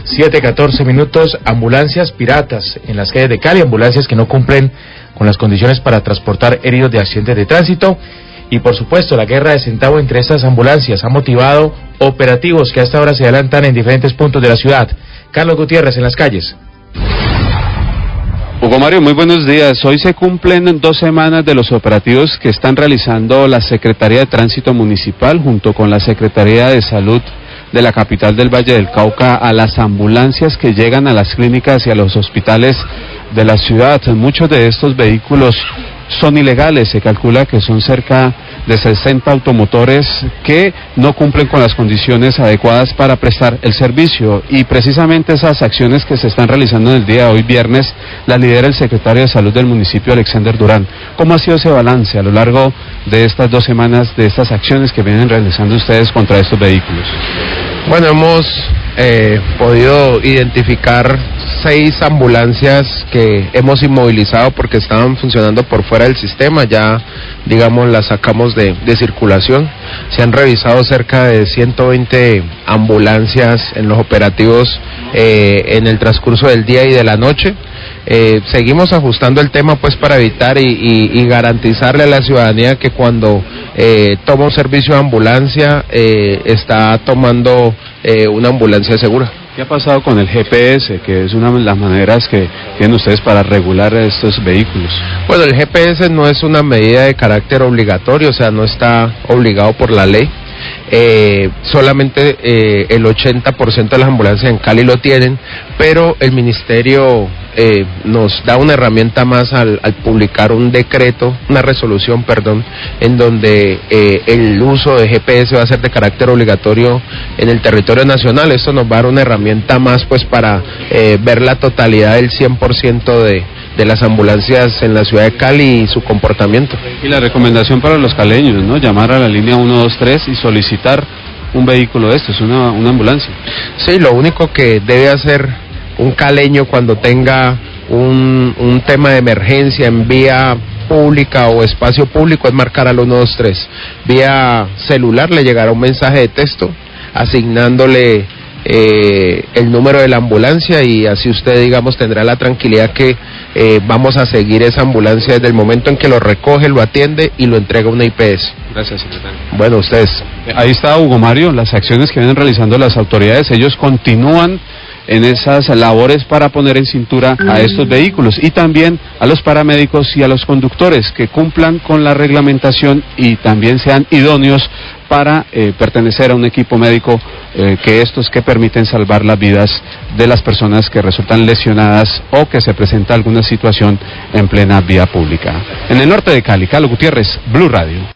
7:14, ambulancias piratas en las calles de Cali, ambulancias que no cumplen con las condiciones para transportar heridos de accidentes de tránsito. Y por supuesto, la guerra de centavo entre estas ambulancias ha motivado operativos que hasta ahora se adelantan en diferentes puntos de la ciudad. Carlos Gutiérrez en las calles. Hugo Mario, muy buenos días. Hoy se cumplen 2 semanas de los operativos que están realizando la Secretaría de Tránsito Municipal junto con la Secretaría de Salud de la capital del Valle del Cauca a las ambulancias que llegan a las clínicas y a los hospitales de la ciudad. Muchos de estos vehículos son ilegales, se calcula que son cerca de 60 automotores que no cumplen con las condiciones adecuadas para prestar el servicio, y precisamente esas acciones que se están realizando en el día de hoy viernes las lidera el secretario de Salud del municipio, Alexander Durán. ¿Cómo ha sido ese balance a lo largo de estas 2 semanas de estas acciones que vienen realizando ustedes contra estos vehículos? Bueno, hemos podido identificar 6 ambulancias que hemos inmovilizado porque estaban funcionando por fuera del sistema, ya digamos las sacamos de circulación. Se han revisado cerca de 120 ambulancias en los operativos en el transcurso del día y de la noche. Seguimos ajustando el tema pues para evitar y garantizarle a la ciudadanía que cuando toma un servicio de ambulancia está tomando una ambulancia segura. ¿Qué ha pasado con el GPS, que es una de las maneras que tienen ustedes para regular estos vehículos? Bueno, el GPS no es una medida de carácter obligatorio, o sea, no está obligado por la ley. Solamente el 80% de las ambulancias en Cali lo tienen, pero el ministerio nos da una herramienta más al publicar un decreto, una resolución, en donde el uso de GPS va a ser de carácter obligatorio en el territorio nacional. Esto nos va a dar una herramienta más pues para ver la totalidad del 100% de las ambulancias en la ciudad de Cali y su comportamiento. Y la recomendación para los caleños, ¿no? Llamar a la línea 123 y solicitar un vehículo de estos, una ambulancia. Sí, lo único que debe hacer un caleño cuando tenga un tema de emergencia en vía pública o espacio público es marcar al 123. Vía celular le llegará un mensaje de texto asignándole el número de la ambulancia, y así usted, digamos, tendrá la tranquilidad que vamos a seguir esa ambulancia desde el momento en que lo recoge, lo atiende y lo entrega a una IPS. Gracias, secretario. Bueno, ustedes. Ahí está Hugo Mario, las acciones que vienen realizando las autoridades. Ellos continúan en esas labores para poner en cintura a estos vehículos, y también a los paramédicos y a los conductores que cumplan con la reglamentación y también sean idóneos para pertenecer a un equipo médico, que permiten salvar las vidas de las personas que resultan lesionadas o que se presenta alguna situación en plena vía pública. En el norte de Cali, Carlos Gutiérrez, Blue Radio.